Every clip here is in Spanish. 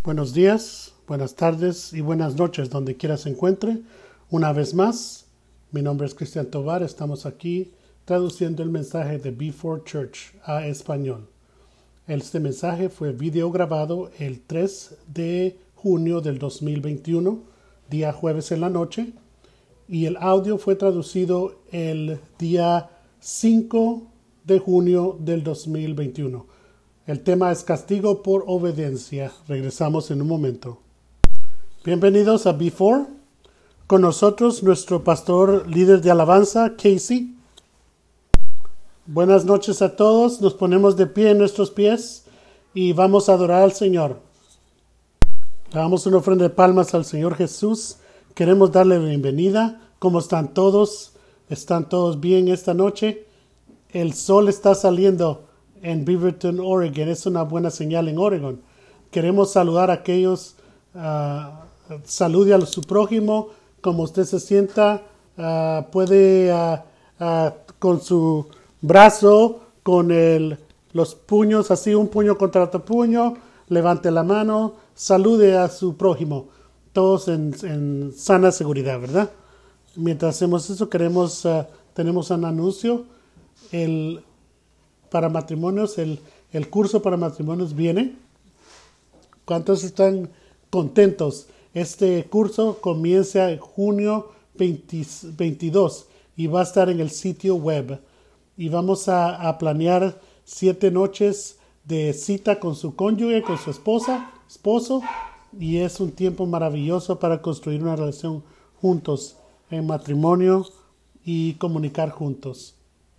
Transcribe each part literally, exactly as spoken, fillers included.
Buenos días, buenas tardes y buenas noches donde quiera se encuentre. Una vez más, mi nombre es Cristian Tovar. Estamos aquí traduciendo el mensaje de B cuatro Church a español. Este mensaje fue video grabado el tres de junio del dos mil veintiuno, día jueves en la noche, y el audio fue traducido el día cinco de junio del dos mil veintiuno. El tema es castigo por obediencia. Regresamos en un momento. Bienvenidos a B cuatro. Con nosotros nuestro pastor líder de alabanza, Casey. Buenas noches a todos. Nos ponemos de pie en nuestros pies y vamos a adorar al Señor. Damos una ofrenda de palmas al Señor Jesús. Queremos darle la bienvenida. ¿Cómo están todos? ¿Están todos bien esta noche? El sol está saliendo en Beaverton, Oregon. Es una buena señal en Oregon. Queremos saludar a aquellos, uh, salude a su prójimo, como usted se sienta, uh, puede uh, uh, con su brazo, con el, los puños, así un puño contra otro puño, levante la mano, salude a su prójimo, todos en, en sana seguridad, ¿verdad? Mientras hacemos eso, queremos, uh, tenemos un anuncio, el para matrimonios, el, el curso para matrimonios viene. ¿Cuántos están contentos? Este curso comienza en junio veintidós y va a estar en el sitio web. Y vamos a, a planear siete noches de cita con su cónyuge, con su esposa, esposo. Y es un tiempo maravilloso para construir una relación juntos en matrimonio y comunicar juntos.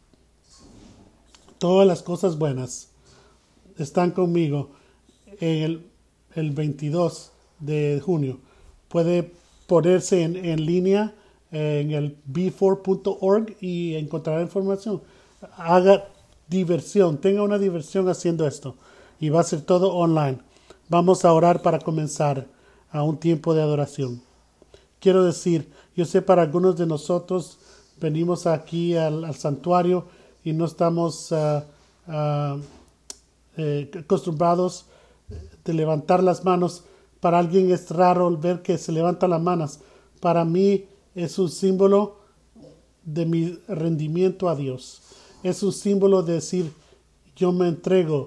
Todas las cosas buenas están conmigo en el, el veintidós de junio. Puede ponerse en, en línea en el b cuatro punto org y encontrar información. Haga diversión, tenga una diversión haciendo esto. Y va a ser todo online. Vamos a orar para comenzar a un tiempo de adoración. Quiero decir, yo sé para algunos de nosotros venimos aquí al, al santuario y no estamos uh, uh, eh, acostumbrados de levantar las manos. Para alguien es raro ver que se levantan las manos. Para mí es un símbolo de mi rendimiento a Dios. Es un símbolo de decir, yo me entrego.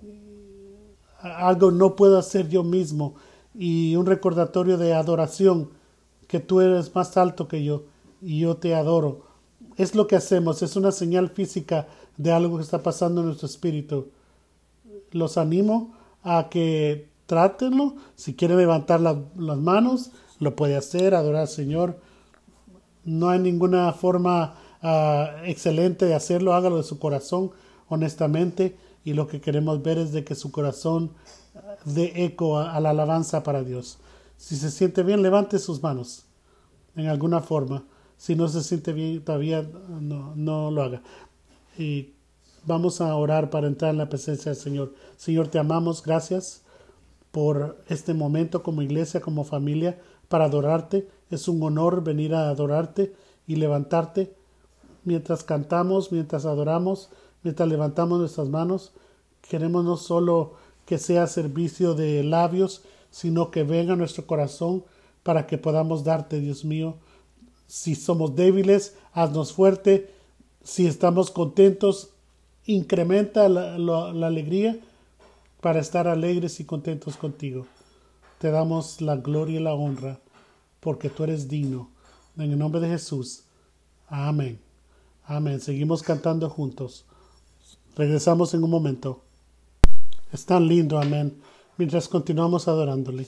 Algo no puedo hacer yo mismo. Y un recordatorio de adoración, que tú eres más alto que yo y yo te adoro. Es lo que hacemos, es una señal física de algo que está pasando en nuestro espíritu. Los animo a que trátenlo. Si quieren levantar la, las manos, lo puede hacer, adorar al Señor. No hay ninguna forma uh, excelente de hacerlo, hágalo de su corazón, honestamente. Y lo que queremos ver es de que su corazón dé eco a, a la alabanza para Dios. Si se siente bien, levante sus manos en alguna forma. Si no se siente bien todavía, no, no lo haga. Y vamos a orar para entrar en la presencia del Señor. Señor, te amamos. Gracias por este momento como iglesia, como familia, para adorarte. Es un honor venir a adorarte y levantarte. Mientras cantamos, mientras adoramos, mientras levantamos nuestras manos, queremos no solo que sea servicio de labios, sino que venga a nuestro corazón para que podamos darte, Dios mío. Si somos débiles, haznos fuerte. Si estamos contentos, incrementa la, la, la alegría para estar alegres y contentos contigo. Te damos la gloria y la honra porque tú eres digno. En el nombre de Jesús. Amén. Amén. Seguimos cantando juntos. Regresamos en un momento. Es tan lindo, amén. Mientras continuamos adorándole.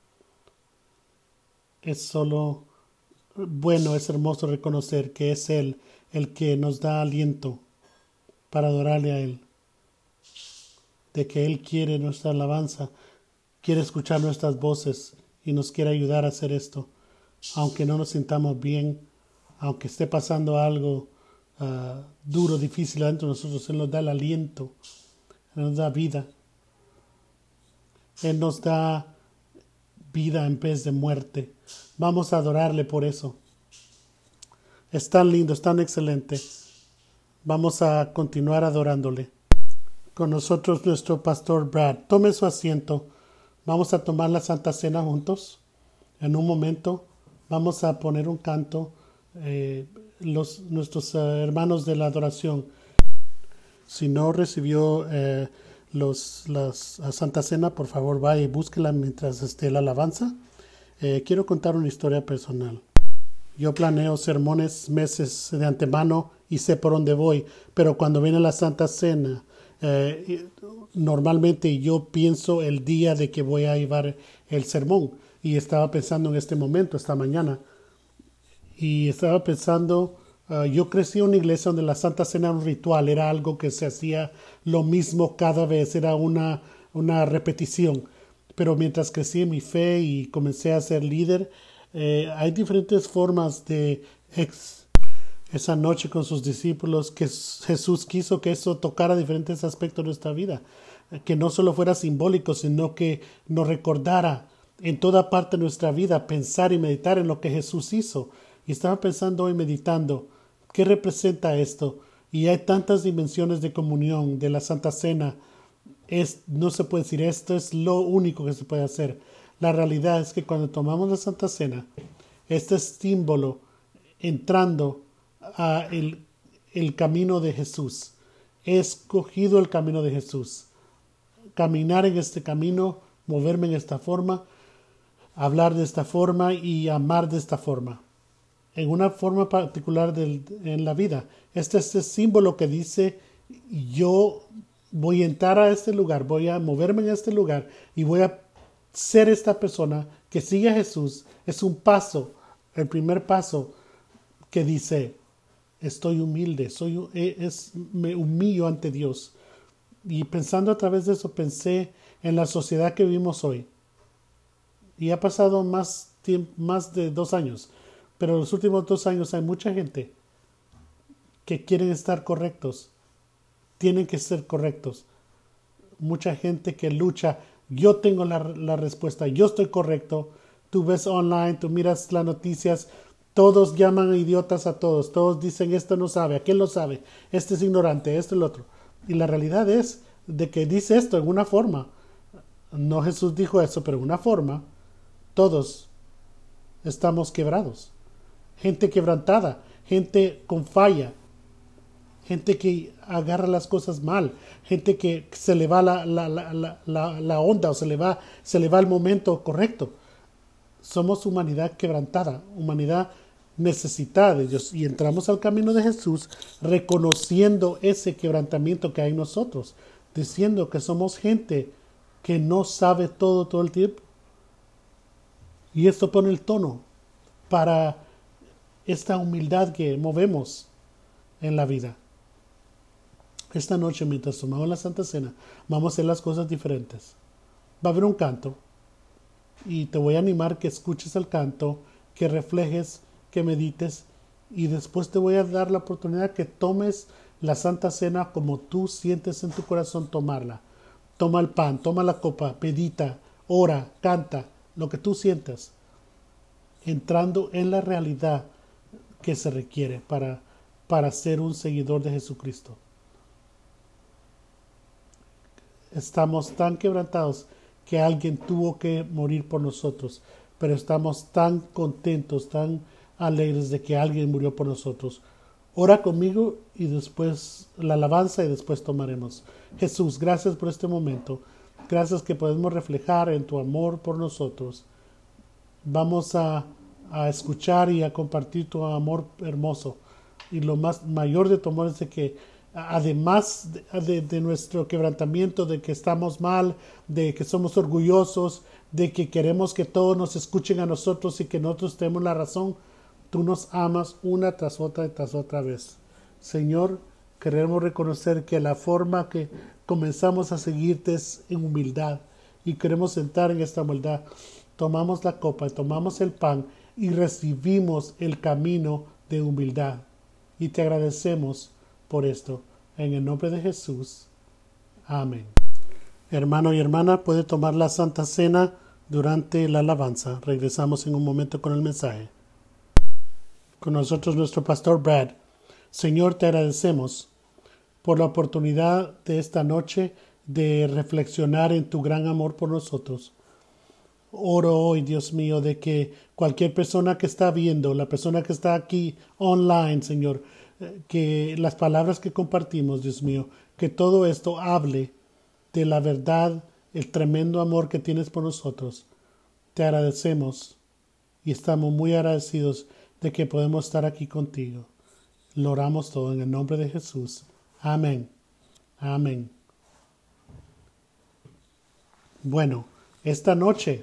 Es solo bueno, es hermoso reconocer que es Él el que nos da aliento para adorarle a Él. De que Él quiere nuestra alabanza, quiere escuchar nuestras voces y nos quiere ayudar a hacer esto. Aunque no nos sintamos bien, aunque esté pasando algo uh, duro, difícil adentro de nosotros, Él nos da el aliento, Él nos da vida. Él nos da vida en vez de muerte. Vamos a adorarle por eso. Es tan lindo, es tan excelente. Vamos a continuar adorándole. Con nosotros nuestro pastor Brad. Tome su asiento. Vamos a tomar la Santa Cena juntos. En un momento vamos a poner un canto. Eh, los, nuestros uh, hermanos de la adoración, si no recibió eh, los, las, la Santa Cena, por favor vaya y búsquela mientras esté la alabanza. Eh, quiero contar una historia personal. Yo planeo sermones meses de antemano y sé por dónde voy, pero cuando viene la Santa Cena, eh, normalmente yo pienso el día de que voy a llevar el sermón. Y estaba pensando en este momento, esta mañana, y estaba pensando, uh, yo crecí en una iglesia donde la Santa Cena era un ritual, era algo que se hacía lo mismo cada vez, era una, una repetición. Pero mientras crecí en mi fe y comencé a ser líder, eh, hay diferentes formas de ex esa noche con sus discípulos que Jesús quiso que eso tocara diferentes aspectos de nuestra vida, que no solo fuera simbólico, sino que nos recordara en toda parte de nuestra vida pensar y meditar en lo que Jesús hizo. Y estaba pensando hoy, meditando, ¿qué representa esto? Y hay tantas dimensiones de comunión de la Santa Cena. Es, no se puede decir esto es lo único que se puede hacer. La realidad es que cuando tomamos la Santa Cena, este símbolo entrando a el, el camino de Jesús. He escogido el camino de Jesús. Caminar en este camino, moverme en esta forma, hablar de esta forma y amar de esta forma. En una forma particular del, en la vida. Este es el símbolo que dice, yo voy a entrar a este lugar, voy a moverme en este lugar y voy a ser esta persona que sigue a Jesús. Es un paso, el primer paso que dice, estoy humilde, soy, es, me humillo ante Dios. Y pensando a través de eso, pensé en la sociedad que vivimos hoy. Y ha pasado más, tiempo, más de dos años. Pero en los últimos dos años hay mucha gente que quieren estar correctos. Tienen que ser correctos. Mucha gente que lucha. Yo tengo la, la respuesta. Yo estoy correcto. Tú ves online, tú miras las noticias. Todos llaman idiotas a todos. Todos dicen esto no sabe, aquel lo sabe. Este es ignorante, esto y lo otro. Y la realidad es de que dice esto en una forma. No Jesús dijo eso, pero en una forma. Todos estamos quebrados. Gente quebrantada, gente con falla, gente que agarra las cosas mal, gente que se le va la, la, la, la, la, la onda o se le, va, se le va el momento correcto. Somos humanidad quebrantada, humanidad necesitada de Dios, y entramos al camino de Jesús reconociendo ese quebrantamiento que hay en nosotros, diciendo que somos gente que no sabe todo todo el tiempo. Y esto pone el tono para esta humildad que movemos en la vida. Esta noche, mientras tomamos la Santa Cena, vamos a hacer las cosas diferentes. Va a haber un canto y te voy a animar que escuches el canto, que reflejes, que medites, y después te voy a dar la oportunidad que tomes la Santa Cena como tú sientes en tu corazón tomarla. Toma el pan, toma la copa, medita, ora, canta, lo que tú sientas, entrando en la realidad que se requiere para, para ser un seguidor de Jesucristo. Estamos tan quebrantados que alguien tuvo que morir por nosotros, pero estamos tan contentos, tan alegres de que alguien murió por nosotros. Ora conmigo y después la alabanza y después tomaremos. Jesús, gracias por este momento. Gracias que podemos reflejar en tu amor por nosotros. Vamos a a escuchar y a compartir tu amor hermoso, y lo más mayor de tu amor es de que además de, de, de nuestro quebrantamiento, de que estamos mal, de que somos orgullosos, de que queremos que todos nos escuchen a nosotros y que nosotros tenemos la razón, tú nos amas una tras otra y tras otra vez. Señor, queremos reconocer que la forma que comenzamos a seguirte es en humildad, y queremos entrar en esta humildad. Tomamos la copa y tomamos el pan y recibimos el camino de humildad. Y te agradecemos por esto. En el nombre de Jesús. Amén. Hermano y hermana, puede tomar la Santa Cena durante la alabanza. Regresamos en un momento con el mensaje. Con nosotros nuestro pastor Brad. Señor, te agradecemos por la oportunidad de esta noche de reflexionar en tu gran amor por nosotros. oro hoy, Dios mío, de que cualquier persona que está viendo, la persona que está aquí online, Señor, eh, que las palabras que compartimos, Dios mío, que todo esto hable de la verdad, el tremendo amor que tienes por nosotros. Te agradecemos y estamos muy agradecidos de que podemos estar aquí contigo. Lo oramos todo en el nombre de Jesús. Amén. Amén. Bueno, esta noche,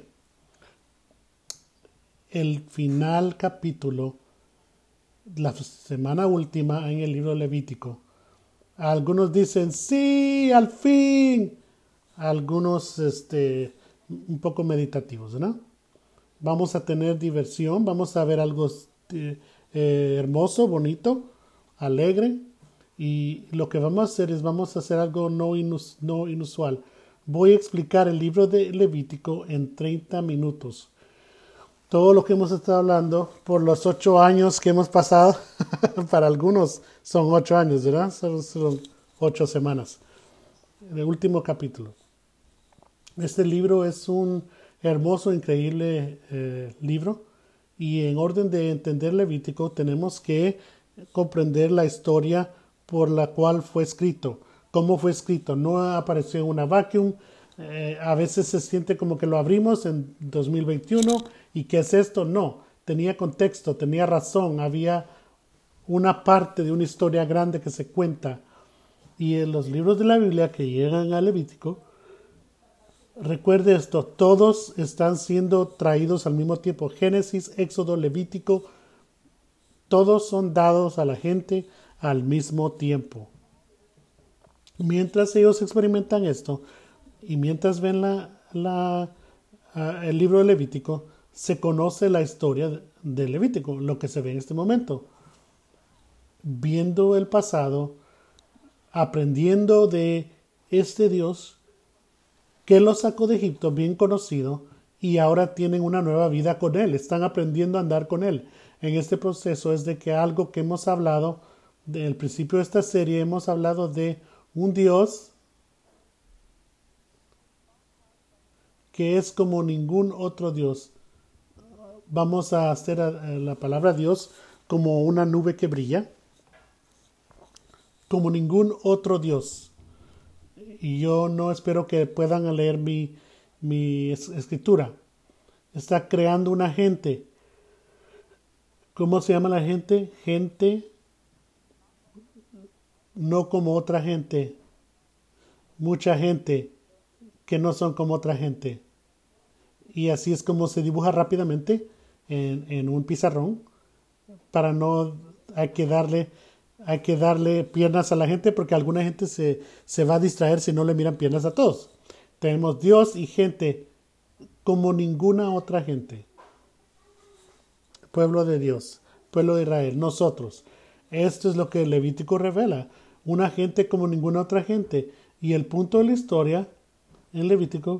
el final capítulo, la semana última en el libro Levítico. Algunos dicen, sí, al fin. Algunos, este, un poco meditativos, ¿no? Vamos a tener diversión, vamos a ver algo eh, eh, hermoso, bonito, alegre. Y lo que vamos a hacer es, vamos a hacer algo no, inus, no inusual. Voy a explicar el libro de Levítico en treinta minutos. Todo lo que hemos estado hablando por los ocho años que hemos pasado, para algunos son ocho años, ¿verdad? Son, son ocho semanas. El último capítulo. Este libro es un hermoso, increíble eh, libro. Y en orden de entender Levítico tenemos que comprender la historia por la cual fue escrito. ¿Cómo fue escrito? No apareció en una vacuum. Eh, a veces se siente como que lo abrimos en dos mil veintiuno y ¿qué es esto? No, tenía contexto, tenía razón, había una parte de una historia grande que se cuenta. Y en los libros de la Biblia que llegan a Levítico, recuerde esto, todos están siendo traídos al mismo tiempo. Génesis, Éxodo, Levítico, todos son dados a la gente al mismo tiempo. Mientras ellos experimentan esto y mientras ven la, la, uh, el libro de Levítico, se conoce la historia de Levítico, lo que se ve en este momento. Viendo el pasado, aprendiendo de este Dios que los sacó de Egipto, bien conocido, y ahora tienen una nueva vida con Él, están aprendiendo a andar con Él. En este proceso es de que algo que hemos hablado, del principio de esta serie, hemos hablado de un Dios que es como ningún otro Dios. Vamos a hacer la palabra Dios como una nube que brilla, como ningún otro Dios. Y yo no espero que puedan leer mi, mi escritura. Está creando una gente. ¿Cómo se llama la gente? Gente no como otra gente. Mucha gente que no son como otra gente. Y así es como se dibuja rápidamente en, en un pizarrón. Para no, hay que darle, hay que darle piernas a la gente porque alguna gente se, se va a distraer si no le miran piernas a todos. Tenemos Dios y gente como ninguna otra gente. Pueblo de Dios, pueblo de Israel, nosotros. Esto es lo que el Levítico revela. Una gente como ninguna otra gente. Y el punto de la historia en Levítico,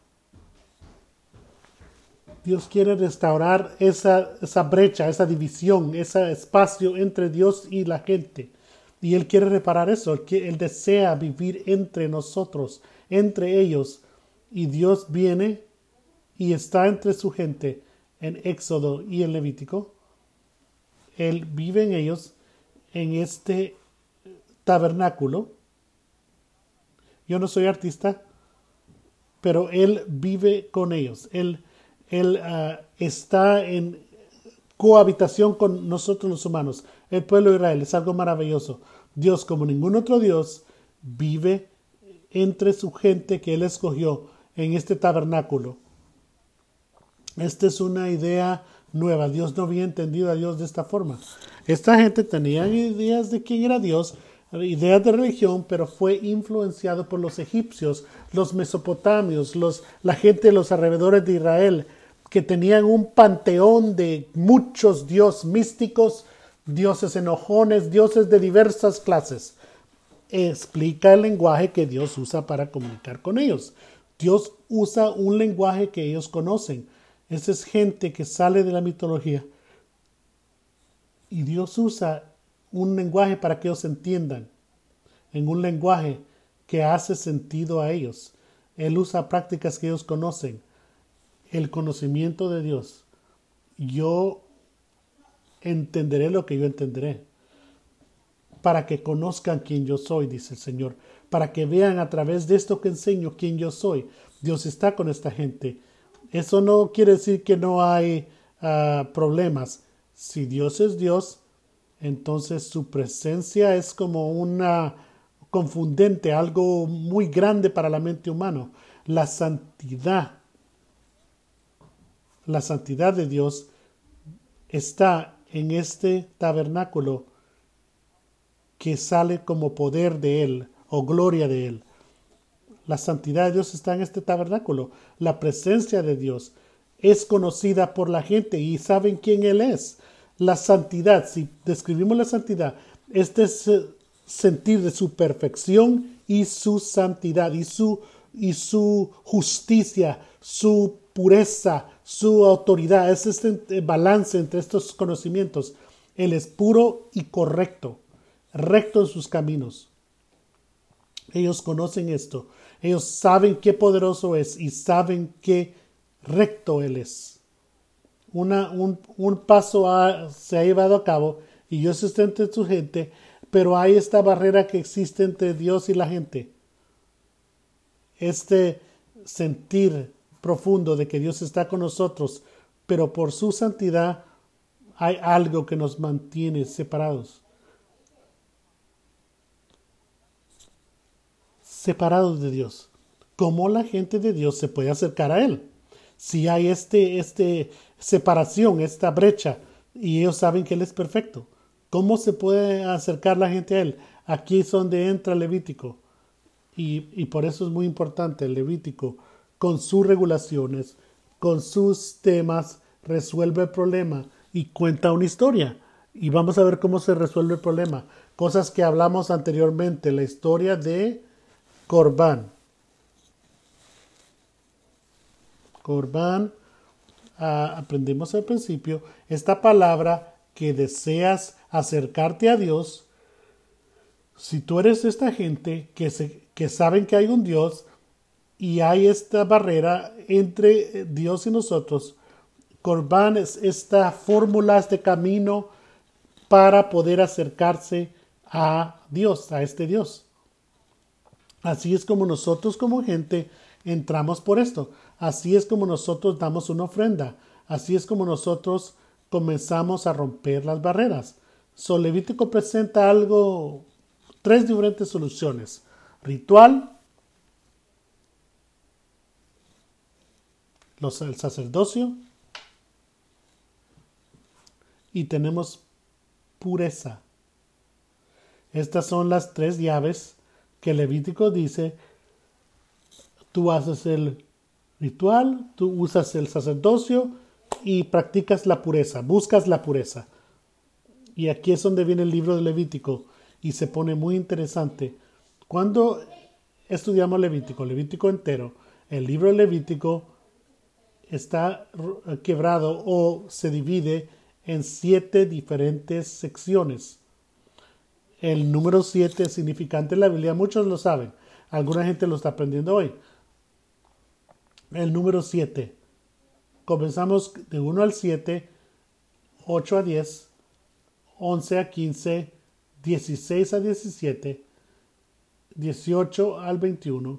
Dios quiere restaurar esa, esa brecha, esa división, ese espacio entre Dios y la gente. Y Él quiere reparar eso. Él, él desea vivir entre nosotros, entre ellos. Y Dios viene y está entre su gente en Éxodo y en Levítico. Él vive en ellos, en este tabernáculo. Yo no soy artista, pero Él vive con ellos. Él, él uh, está en cohabitación con nosotros los humanos. El pueblo de Israel es algo maravilloso. Dios, como ningún otro Dios, vive entre su gente que Él escogió en este tabernáculo. Esta es una idea nueva. Dios no había entendido a Dios de esta forma. Esta gente tenía ideas de quién era Dios, ideas de religión, pero fue influenciado por los egipcios, los mesopotamios, los, la gente de los alrededores de Israel, que tenían un panteón de muchos dioses místicos, dioses enojones, dioses de diversas clases. Explica el lenguaje que Dios usa para comunicar con ellos. Dios usa un lenguaje que ellos conocen. Esa es gente que sale de la mitología. Y Dios usa un lenguaje para que ellos entiendan. En un lenguaje que hace sentido a ellos. Él usa prácticas que ellos conocen. el conocimiento de Dios, yo entenderé lo que yo entenderé. Para que conozcan quién yo soy, dice el Señor. Para que vean a través de esto que enseño quién yo soy. Dios está con esta gente. Eso no quiere decir que no hay uh, problemas. Si Dios es Dios, entonces su presencia es como una confundente, algo muy grande para la mente humana. La santidad, la santidad de Dios está en este tabernáculo que sale como poder de Él o gloria de Él. La santidad de Dios está en este tabernáculo. La presencia de Dios es conocida por la gente y saben quién Él es. La santidad, si describimos la santidad, este es sentir de su perfección y su santidad y su, y su justicia, su pureza, su autoridad. Es este balance entre estos conocimientos. Él es puro y correcto, recto en sus caminos. Ellos conocen esto. Ellos saben qué poderoso es y saben qué recto Él es. Una, un, un paso ha, se ha llevado a cabo y Dios está entre su gente, pero hay esta barrera que existe entre Dios y la gente. Este sentir profundo de que Dios está con nosotros, pero por su santidad hay algo que nos mantiene separados. Separados de Dios. ¿Cómo la gente de Dios se puede acercar a Él? Si hay este, este separación, esta brecha, y ellos saben que Él es perfecto, ¿cómo se puede acercar la gente a Él? Aquí es donde entra Levítico. Y, y por eso es muy importante el Levítico, con sus regulaciones, con sus temas, resuelve el problema y cuenta una historia. Y vamos a ver cómo se resuelve el problema. Cosas que hablamos anteriormente, la historia de Corbán. Corbán, ah, aprendimos al principio, esta palabra que deseas acercarte a Dios. Si tú eres esta gente que, se, que saben que hay un Dios y hay esta barrera entre Dios y nosotros, Corbán es esta fórmula, este camino para poder acercarse a Dios, a este Dios. Así es como nosotros como gente entramos por esto. Así es como nosotros damos una ofrenda. Así es como nosotros comenzamos a romper las barreras. So, Levítico presenta algo, tres diferentes soluciones. Ritual, los, el sacerdocio y tenemos pureza. Estas son las tres llaves que Levítico dice. Tú haces el ritual, tú usas el sacerdocio y practicas la pureza, buscas la pureza. Y aquí es donde viene el libro de Levítico y se pone muy interesante. Cuando estudiamos Levítico, Levítico entero, el libro de Levítico está quebrado o se divide en siete diferentes secciones. El número siete es significante en la Biblia, muchos lo saben, alguna gente lo está aprendiendo hoy. El número siete. Comenzamos de uno al siete, ocho a diez, once a quince, dieciséis a diecisiete, dieciocho al veintiuno,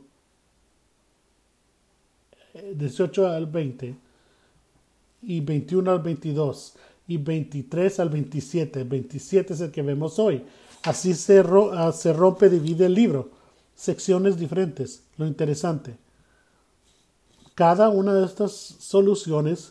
dieciocho al veinte y veintiuno al veintidós y veintitrés al veintisiete. El veintisiete es el que vemos hoy. Así se, ro- se rompe, divide el libro. Secciones diferentes. Lo interesante. Cada una de estas soluciones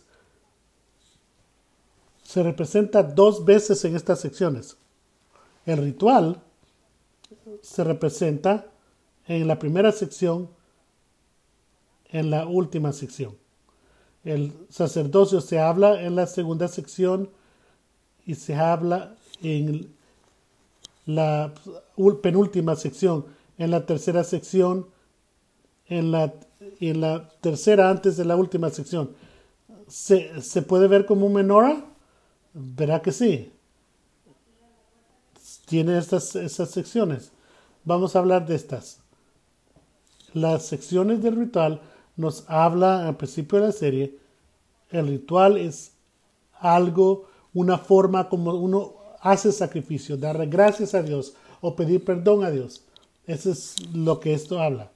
se representa dos veces en estas secciones. El ritual se representa en la primera sección, en la última sección. El sacerdocio se habla en la segunda sección y se habla en la penúltima sección, en la tercera sección, en la, en la tercera antes de la última sección. ¿Se, ¿se puede ver como un menorá? ¿Verá que sí? Tiene estas, estas secciones. Vamos a hablar de estas. Las secciones del ritual nos habla al principio de la serie El ritual es algo, una forma como uno hace sacrificio, darle gracias a Dios o pedir perdón a Dios. Eso es lo que esto habla.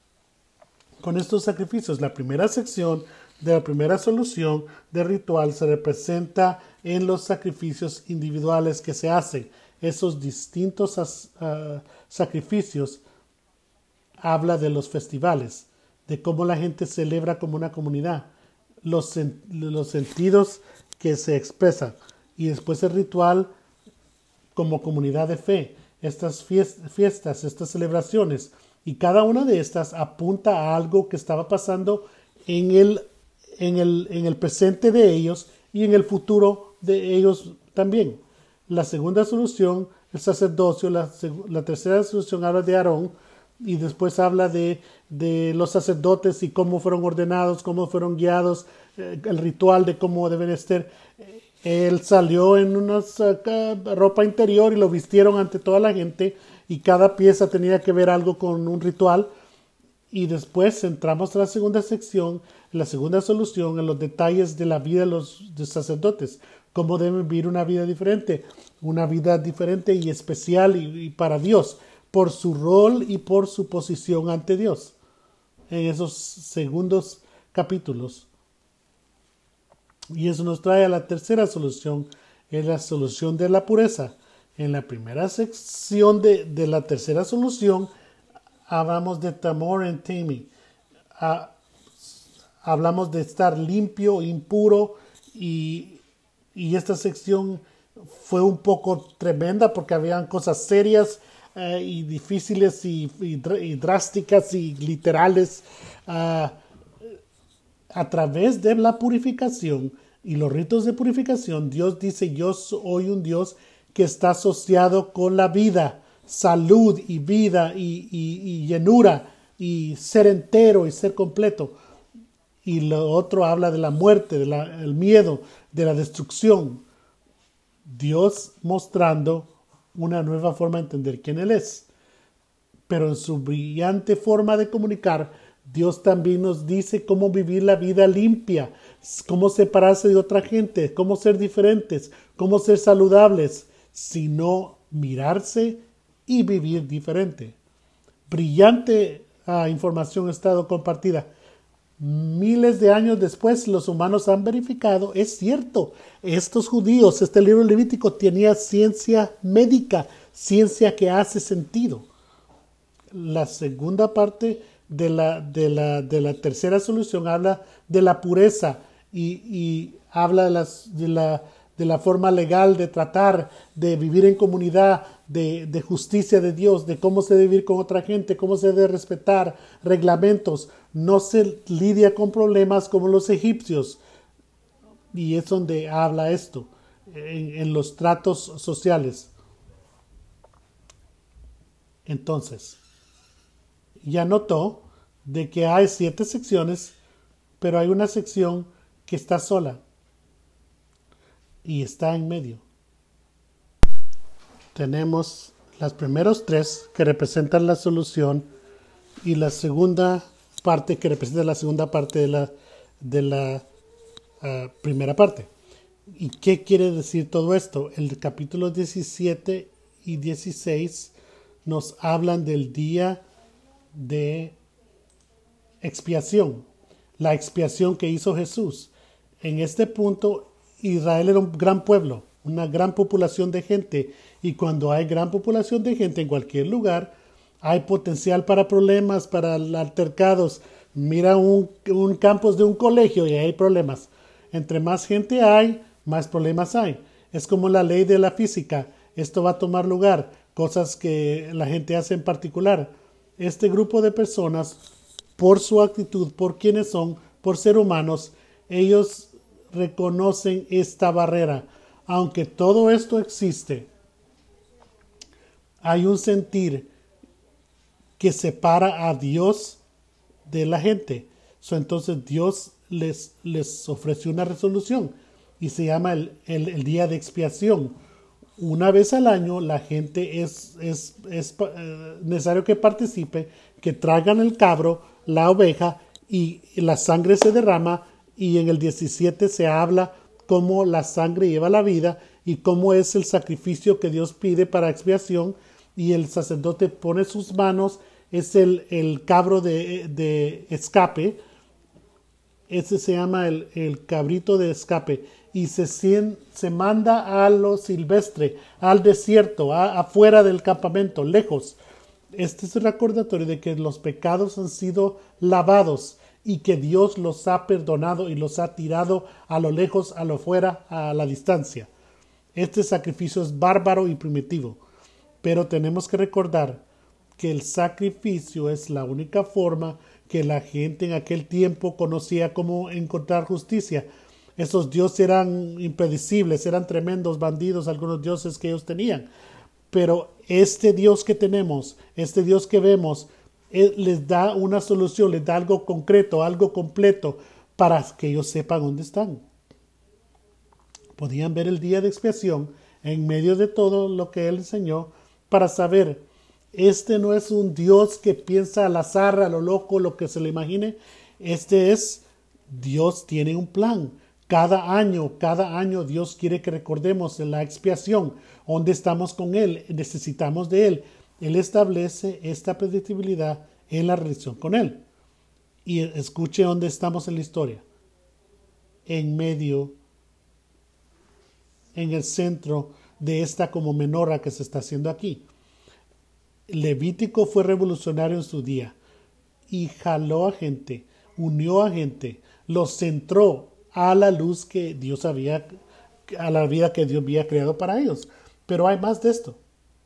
Con estos sacrificios, la primera sección de la primera solución del ritual se representa en los sacrificios individuales que se hacen. Esos distintos uh, sacrificios habla de los festivales, de cómo la gente celebra como una comunidad, los, sen los sentidos que se expresan, y después el ritual como comunidad de fe, estas fiestas, estas celebraciones, y cada una de estas apunta a algo que estaba pasando en el, en el, en el presente de ellos y en el futuro de ellos también. La segunda solución, el sacerdocio. La, la tercera solución habla de Aarón, y después habla de, de los sacerdotes y cómo fueron ordenados, cómo fueron guiados, eh, el ritual de cómo deben estar. Él salió en una uh, ropa interior y lo vistieron ante toda la gente, y cada pieza tenía que ver algo con un ritual. Y después entramos a la segunda sección, la segunda solución, en los detalles de la vida de los de sacerdotes, cómo deben vivir una vida diferente, una vida diferente y especial y, y para Dios, por su rol y por su posición ante Dios. En esos segundos capítulos. Y eso nos trae a la tercera solución, es la solución de la pureza. En la primera sección de, de la tercera solución hablamos de tamor and taming. Ah, hablamos de estar limpio, impuro, y, y esta sección fue un poco tremenda porque habían cosas serias eh, y difíciles y, y, y drásticas y literales. Uh, A través de la purificación y los ritos de purificación, Dios dice: yo soy un Dios que está asociado con la vida, salud y vida y, y, y llenura y ser entero y ser completo. Y lo otro habla de la muerte, del miedo, de la destrucción. Dios mostrando una nueva forma de entender quién Él es. Pero en su brillante forma de comunicar, Dios también nos dice cómo vivir la vida limpia, cómo separarse de otra gente, cómo ser diferentes, cómo ser saludables, sino mirarse y vivir diferente. Brillante uh, información ha estado compartida. Miles de años después, los humanos han verificado, es cierto, estos judíos, este libro levítico tenía ciencia médica, ciencia que hace sentido. La segunda parte de la, de la, de la tercera solución habla de la pureza y, y habla de, las, de, la, de la forma legal de tratar, de vivir en comunidad, de, de justicia de Dios, de cómo se debe vivir con otra gente, cómo se debe respetar, reglamentos. No se lidia con problemas como los egipcios, y es donde habla esto, en, en los tratos sociales. Entonces, ya notó de que hay siete secciones, pero hay una sección que está sola y está en medio. Tenemos las primeros tres que representan la solución y la segunda parte que representa la segunda parte de la, de la uh, primera parte. ¿Y qué quiere decir todo esto? El capítulo diecisiete y dieciséis nos hablan del día de expiación, la expiación que hizo Jesús. En este punto, Israel era un gran pueblo, una gran población de gente, y cuando hay gran población de gente en cualquier lugar, hay potencial para problemas, para altercados. Mira un, un campus de un colegio y hay problemas. Entre más gente hay, más problemas hay. Es como la ley de la física. Esto va a tomar lugar, cosas que la gente hace en particular. Este grupo de personas, por su actitud, por quienes son, por ser humanos, ellos reconocen esta barrera. Aunque todo esto existe, hay un sentir que separa a Dios de la gente. So, entonces Dios les, les ofreció una resolución y se llama el, el, el día de expiación. Una vez al año la gente es, es, es eh, necesario que participe, que traigan el cabro, la oveja, y la sangre se derrama y en el diecisiete se habla cómo la sangre lleva la vida y cómo es el sacrificio que Dios pide para expiación, y el sacerdote pone sus manos, es el, el cabro de, de escape, ese se llama el, el cabrito de escape, y se, se manda a lo silvestre, al desierto, a, afuera del campamento, lejos. Este es el recordatorio de que los pecados han sido lavados y que Dios los ha perdonado y los ha tirado a lo lejos, a lo fuera, a la distancia. Este sacrificio es bárbaro y primitivo, pero tenemos que recordar que el sacrificio es la única forma que la gente en aquel tiempo conocía cómo encontrar justicia. Esos dioses eran impredecibles, eran tremendos bandidos, algunos dioses que ellos tenían. Pero este Dios que tenemos, este Dios que vemos, Él les da una solución, les da algo concreto, algo completo, para que ellos sepan dónde están. Podían ver el día de expiación en medio de todo lo que Él enseñó, para saber, este no es un Dios que piensa al azar, a lo loco, lo que se le imagine. Este es, Dios tiene un plan. Cada año, cada año Dios quiere que recordemos en la expiación, donde estamos con Él, necesitamos de Él. Él establece esta predictibilidad en la relación con Él. Y escuche dónde estamos en la historia. En medio, en el centro de esta como menorá que se está haciendo aquí. Levítico fue revolucionario en su día y jaló a gente, unió a gente, los centró a la luz que Dios había, a la vida que Dios había creado para ellos. Pero hay más de esto.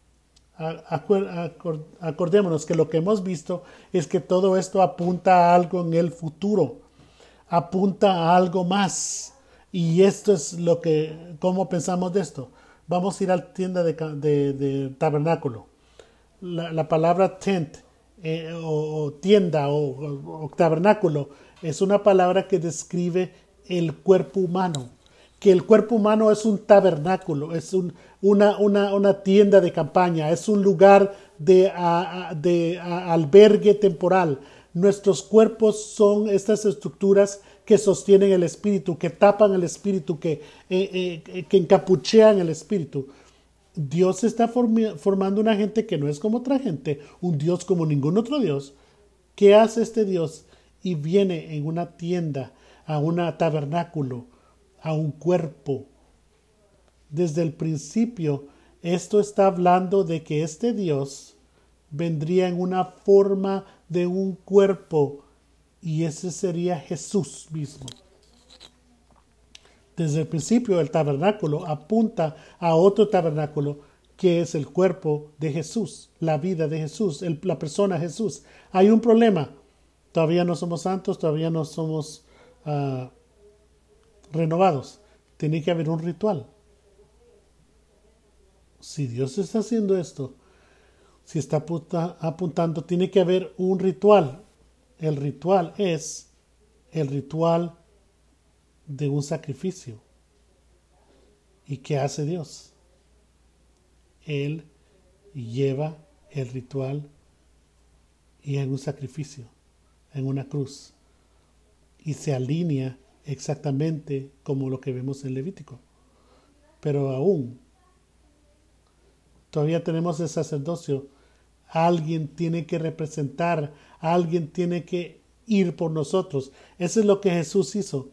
Acordémonos que lo que hemos visto es que todo esto apunta a algo en el futuro, apunta a algo más. Y esto es lo que, ¿cómo pensamos de esto? Vamos a ir a la tienda de, de, de tabernáculo. La, la palabra tent eh, o, o tienda o, o, o tabernáculo es una palabra que describe el cuerpo humano, que el cuerpo humano es un tabernáculo, es un, una, una, una tienda de campaña, es un lugar de, a, de a, albergue temporal. Nuestros cuerpos son estas estructuras que sostienen el espíritu, que tapan el espíritu, que, eh, eh, que encapuchean el espíritu. Dios está form- formando una gente que no es como otra gente, un Dios como ningún otro Dios. ¿Qué hace este Dios? Y viene en una tienda, a un tabernáculo, a un cuerpo. Desde el principio, esto está hablando de que este Dios vendría en una forma de un cuerpo, y ese sería Jesús mismo. Desde el principio el tabernáculo apunta a otro tabernáculo que es el cuerpo de Jesús, la vida de Jesús, el, la persona Jesús. Hay un problema. Todavía no somos santos, todavía no somos uh, renovados. Tiene que haber un ritual. Si Dios está haciendo esto, si está apunta, apuntando, tiene que haber un ritual. El ritual es el ritual de un sacrificio. ¿Y qué hace Dios? Él lleva el ritual y en un sacrificio, en una cruz, y se alinea exactamente como lo que vemos en Levítico. Pero aún todavía tenemos el sacerdocio. Alguien tiene que representar, alguien tiene que ir por nosotros. Eso es lo que Jesús hizo.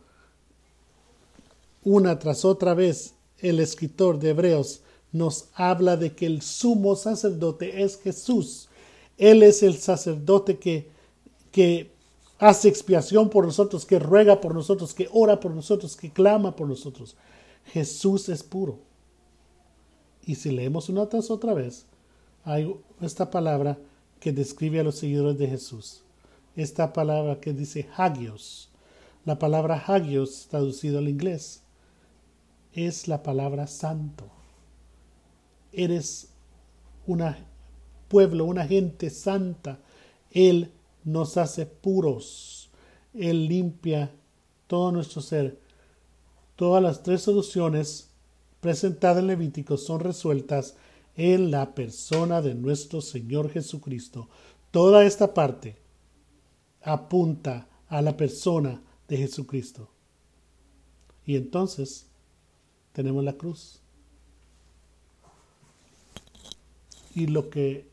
Una tras otra vez, el escritor de Hebreos nos habla de que el sumo sacerdote es Jesús. Él es el sacerdote que, que hace expiación por nosotros, que ruega por nosotros, que ora por nosotros, que clama por nosotros. Jesús es puro. Y si leemos una tras otra vez, hay esta palabra que describe a los seguidores de Jesús. Esta palabra que dice hagios. La palabra hagios, traducido al inglés, es la palabra santo. Eres un pueblo, una gente santa. Él nos hace puros. Él limpia todo nuestro ser. Todas las tres soluciones presentadas en Levítico son resueltas en la persona de nuestro Señor Jesucristo. Toda esta parte apunta a la persona de Jesucristo. Y entonces tenemos la cruz. Y lo que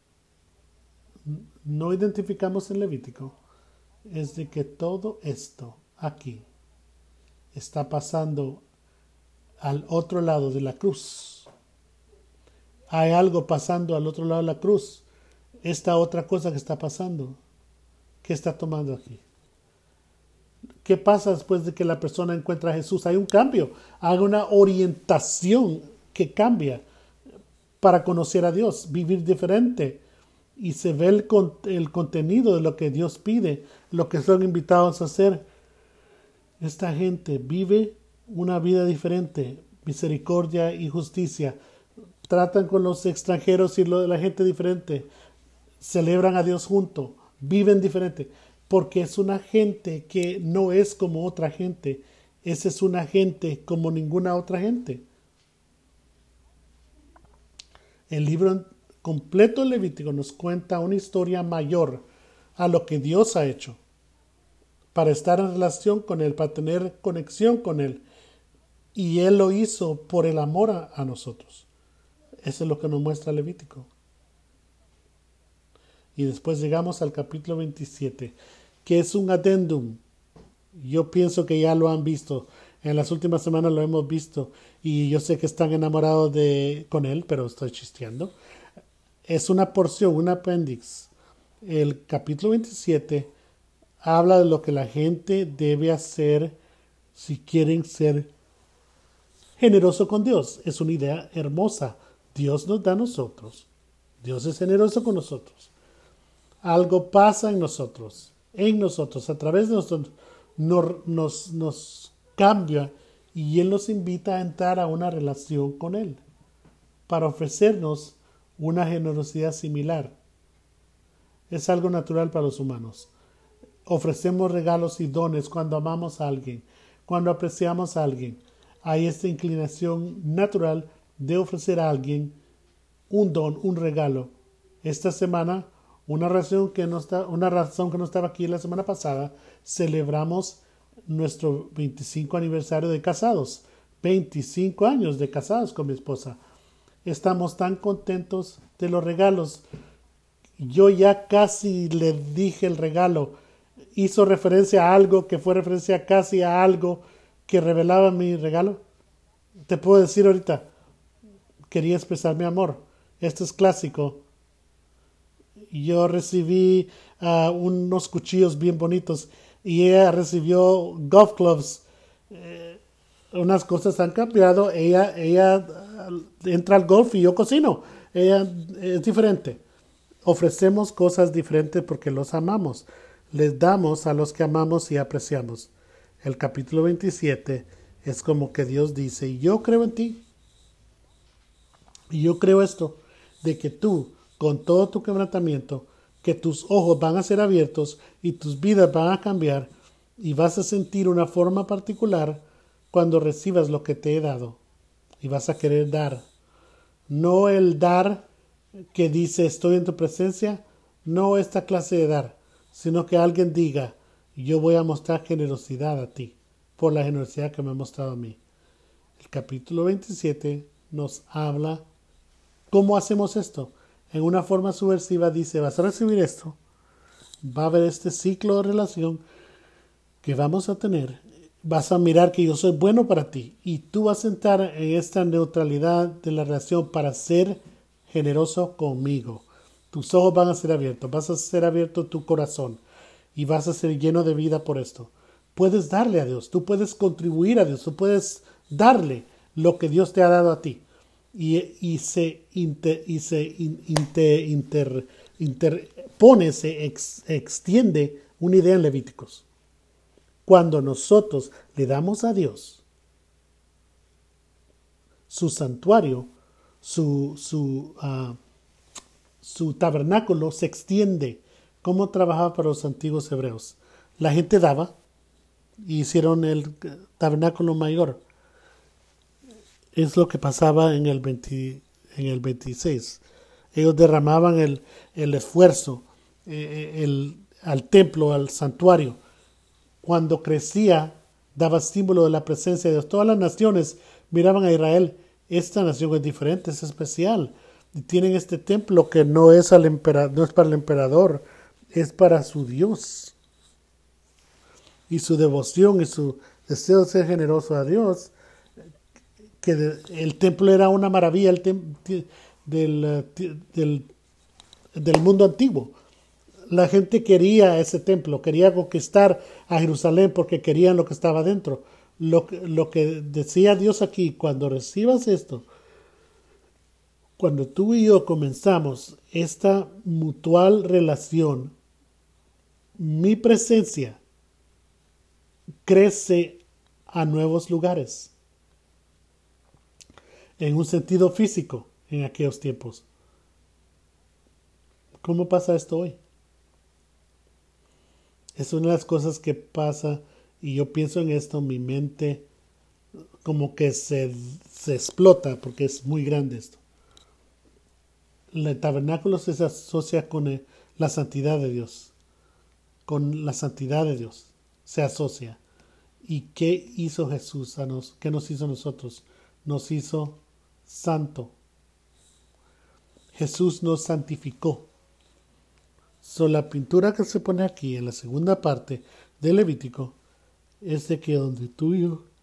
no identificamos en Levítico es de que todo esto aquí está pasando al otro lado de la cruz. Hay algo pasando al otro lado de la cruz. Esta otra cosa que está pasando, ¿qué está tomando aquí? ¿Qué pasa después de que la persona encuentra a Jesús? Hay un cambio, hay una orientación que cambia para conocer a Dios, vivir diferente. Y se ve el, el contenido de lo que Dios pide, lo que son invitados a hacer. Esta gente vive una vida diferente, misericordia y justicia. Tratan con los extranjeros y lo, la gente diferente. Celebran a Dios juntos, viven diferente. Porque es una gente que no es como otra gente. Esa es una gente como ninguna otra gente. El libro completo Levítico nos cuenta una historia mayor a lo que Dios ha hecho para estar en relación con Él, para tener conexión con Él. Y Él lo hizo por el amor a, a nosotros. Eso es lo que nos muestra Levítico. Y después llegamos al capítulo veintisiete, que es un adendum. Yo pienso que ya lo han visto. En las últimas semanas lo hemos visto. Y yo sé que están enamorados de con Él, pero estoy chisteando. Es una porción, un apéndice. El capítulo veintisiete habla de lo que la gente debe hacer si quieren ser generoso con Dios. Es una idea hermosa. Dios nos da a nosotros. Dios es generoso con nosotros. Algo pasa en nosotros, en nosotros, a través de nosotros, nos, nos, nos cambia y Él nos invita a entrar a una relación con Él para ofrecernos una generosidad similar. Es algo natural para los humanos. Ofrecemos regalos y dones cuando amamos a alguien, cuando apreciamos a alguien. Hay esta inclinación natural de ofrecer a alguien un don, un regalo. Esta semana, una razón que no está, una razón que no estaba aquí la semana pasada, celebramos nuestro veinticinco aniversario de casados. veinticinco años de casados con mi esposa. Estamos tan contentos de los regalos. Yo ya casi le dije el regalo. Hizo referencia a algo que fue referencia casi a algo que revelaba mi regalo. Te puedo decir ahorita, quería expresar mi amor. Esto es clásico. Yo recibí uh, unos cuchillos bien bonitos y ella recibió golf clubs. Eh, unas cosas han cambiado. Ella, ella uh, entra al golf y yo cocino. Ella es diferente. Ofrecemos cosas diferentes porque los amamos. Les damos a los que amamos y apreciamos. El capítulo veintisiete es como que Dios dice, yo creo en ti. Y yo creo esto, de que tú, con todo tu quebrantamiento, que tus ojos van a ser abiertos y tus vidas van a cambiar y vas a sentir una forma particular cuando recibas lo que te he dado. Y vas a querer dar. No el dar que dice estoy en tu presencia, no esta clase de dar, sino que alguien diga, yo voy a mostrar generosidad a ti, por la generosidad que me ha mostrado a mí. El capítulo veintisiete nos habla cómo hacemos esto. En una forma subversiva dice, vas a recibir esto, va a haber este ciclo de relación que vamos a tener, vas a mirar que yo soy bueno para ti y tú vas a entrar en esta neutralidad de la relación para ser generoso conmigo. Tus ojos van a ser abiertos, vas a ser abierto tu corazón y vas a ser lleno de vida por esto. Puedes darle a Dios, tú puedes contribuir a Dios, tú puedes darle lo que Dios te ha dado a ti. Y, y se, inter, y se in, inter, inter, interpone, se ex, extiende una idea en Levíticos. Cuando nosotros le damos a Dios su santuario, su, su, uh, su tabernáculo se extiende. ¿Cómo trabajaba para los antiguos hebreos? La gente daba y hicieron el tabernáculo mayor. Es lo que pasaba en el, veinte, en el veintiséis. Ellos derramaban el, el esfuerzo eh, el, al templo, al santuario. Cuando crecía daba símbolo de la presencia de Dios. Todas las naciones miraban a Israel. Esta nación es diferente, es especial. Y tienen este templo que no es, al emperador, no es para el emperador, es para su Dios. Y su devoción y su deseo de ser generoso a Dios, que de, el templo era una maravilla el tem, del, del, del mundo antiguo. La gente quería ese templo, quería conquistar a Jerusalén porque querían lo que estaba dentro. Lo, lo que decía Dios aquí, cuando recibas esto, cuando tú y yo comenzamos esta mutual relación, mi presencia crece a nuevos lugares, en un sentido físico en aquellos tiempos. ¿Cómo pasa esto hoy? Es una de las cosas que pasa, y yo pienso en esto, mi mente como que se, se explota porque es muy grande esto. El tabernáculo se asocia con el, la santidad de Dios, con la santidad de Dios se asocia. ¿Y qué hizo Jesús a nos? ¿Qué nos hizo a nosotros? Nos hizo santo. Jesús nos santificó. So, la pintura que se pone aquí en la segunda parte de Levítico es de que donde tú y yo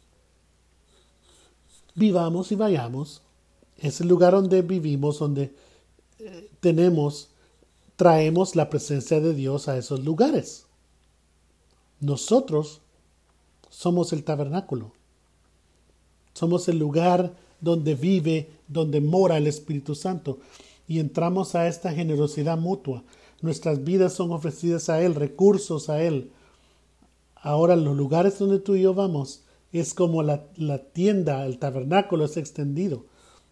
vivamos y vayamos, es el lugar donde vivimos, donde eh, tenemos, traemos la presencia de Dios a esos lugares. Nosotros somos el tabernáculo. Somos el lugar donde vive, donde mora el Espíritu Santo. Y entramos a esta generosidad mutua. Nuestras vidas son ofrecidas a Él, recursos a Él. Ahora, los lugares donde tú y yo vamos es como la, la tienda, el tabernáculo es extendido.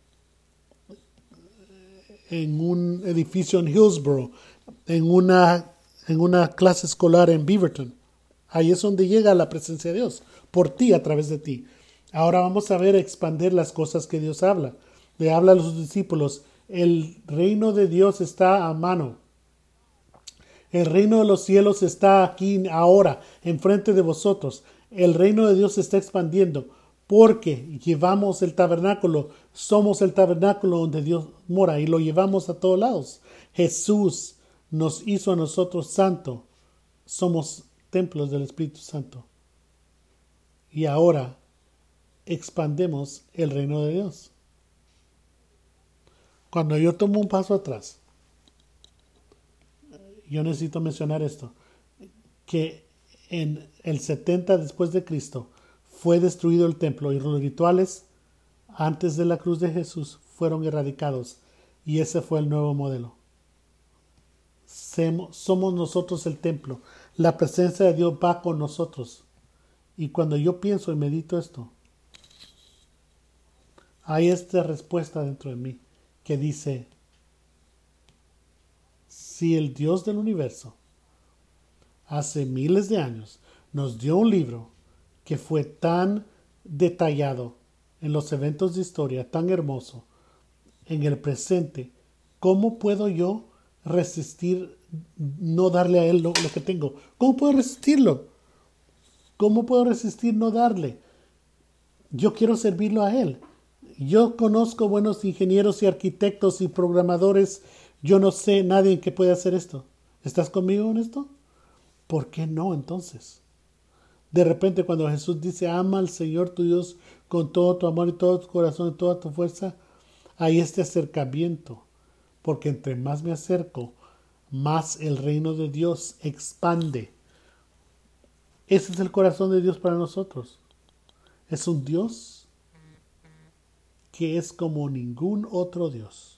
En un edificio en Hillsborough, en una, en una clase escolar en Beaverton. Ahí es donde llega la presencia de Dios, por ti, a través de ti. Ahora vamos a ver expandir las cosas que Dios habla. Le habla a los discípulos, el reino de Dios está a mano. El reino de los cielos está aquí ahora, enfrente de vosotros. El reino de Dios se está expandiendo porque llevamos el tabernáculo. Somos el tabernáculo donde Dios mora y lo llevamos a todos lados. Jesús nos hizo a nosotros santo. Somos templos del Espíritu Santo. Y ahora expandemos el reino de Dios. Cuando yo tomo un paso atrás, yo necesito mencionar esto, que en el setenta después de Cristo fue destruido el templo y los rituales antes de la cruz de Jesús fueron erradicados y ese fue el nuevo modelo. Somos nosotros el templo, la presencia de Dios va con nosotros y cuando yo pienso y medito esto, hay esta respuesta dentro de mí que dice, si el Dios del universo hace miles de años nos dio un libro que fue tan detallado en los eventos de historia, tan hermoso, en el presente, ¿cómo puedo yo resistir no darle a él lo, lo que tengo? ¿Cómo puedo resistirlo? ¿Cómo puedo resistir no darle? Yo quiero servirlo a él. Yo conozco buenos ingenieros y arquitectos y programadores. Yo no sé nadie que pueda hacer esto. ¿Estás conmigo en esto? ¿Por qué no entonces? De repente cuando Jesús dice, ama al Señor tu Dios con todo tu amor y todo tu corazón y toda tu fuerza, hay este acercamiento. Porque entre más me acerco, más el reino de Dios expande. Ese es el corazón de Dios para nosotros. Es un Dios que es como ningún otro Dios.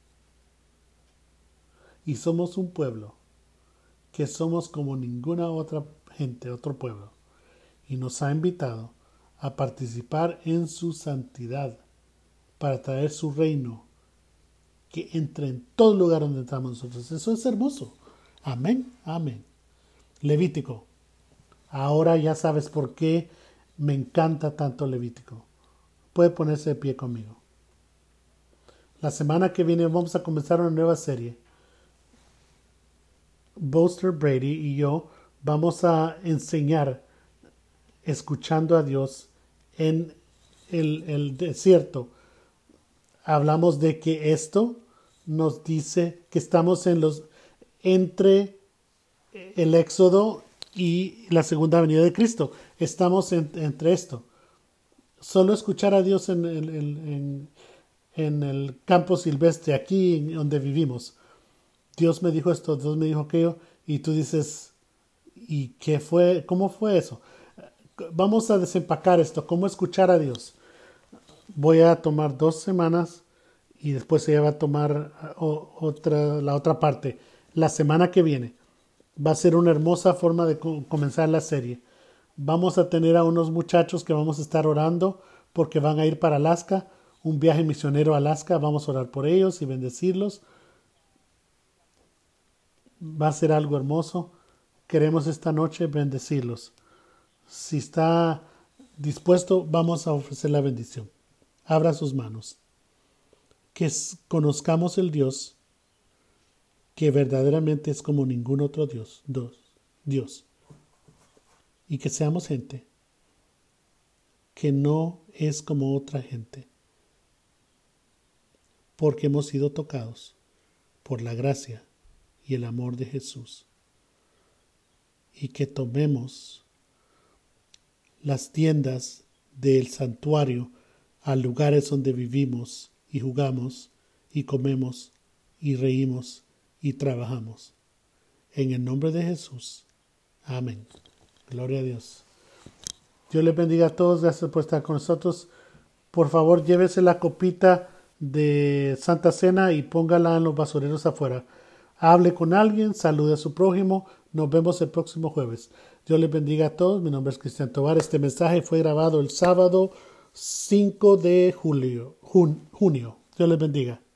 Y somos un pueblo que somos como ninguna otra gente, otro pueblo. Y nos ha invitado a participar en su santidad para traer su reino que entre en todo lugar donde estamos nosotros. Eso es hermoso. Amén, amén. Levítico. Ahora ya sabes por qué me encanta tanto Levítico. Puede ponerse de pie conmigo. La semana que viene vamos a comenzar una nueva serie. Buster Brady y yo vamos a enseñar escuchando a Dios en el, el desierto. Hablamos de que esto nos dice que estamos en los entre el Éxodo y la segunda venida de Cristo. Estamos en, entre esto. Solo escuchar a Dios en, en, en, en el campo silvestre, aquí donde vivimos. Dios me dijo esto, Dios me dijo aquello, y tú dices, ¿y qué fue? ¿Cómo fue eso? Vamos a desempacar esto. ¿Cómo escuchar a Dios? Voy a tomar dos semanas y después ella va a tomar otra, la otra parte. La semana que viene va a ser una hermosa forma de comenzar la serie. Vamos a tener a unos muchachos que vamos a estar orando porque van a ir para Alaska, un viaje misionero a Alaska. Vamos a orar por ellos y bendecirlos. Va a ser algo hermoso. Queremos esta noche bendecirlos. Si está dispuesto, vamos a ofrecer la bendición. Abra sus manos. Que conozcamos el Dios que verdaderamente es como ningún otro Dios. Dios. Dios. Y que seamos gente que no es como otra gente, porque hemos sido tocados por la gracia y el amor de Jesús. Y que tomemos las tiendas del santuario a lugares donde vivimos y jugamos y comemos y reímos y trabajamos. En el nombre de Jesús. Amén. Gloria a Dios. Dios les bendiga a todos. Gracias por estar con nosotros. Por favor, llévese la copita de Santa Cena y póngala en los basureros afuera. Hable con alguien, salude a su prójimo. Nos vemos el próximo jueves. Dios les bendiga a todos. Mi nombre es Cristian Tovar. Este mensaje fue grabado el sábado cinco de julio, jun, junio. Dios les bendiga.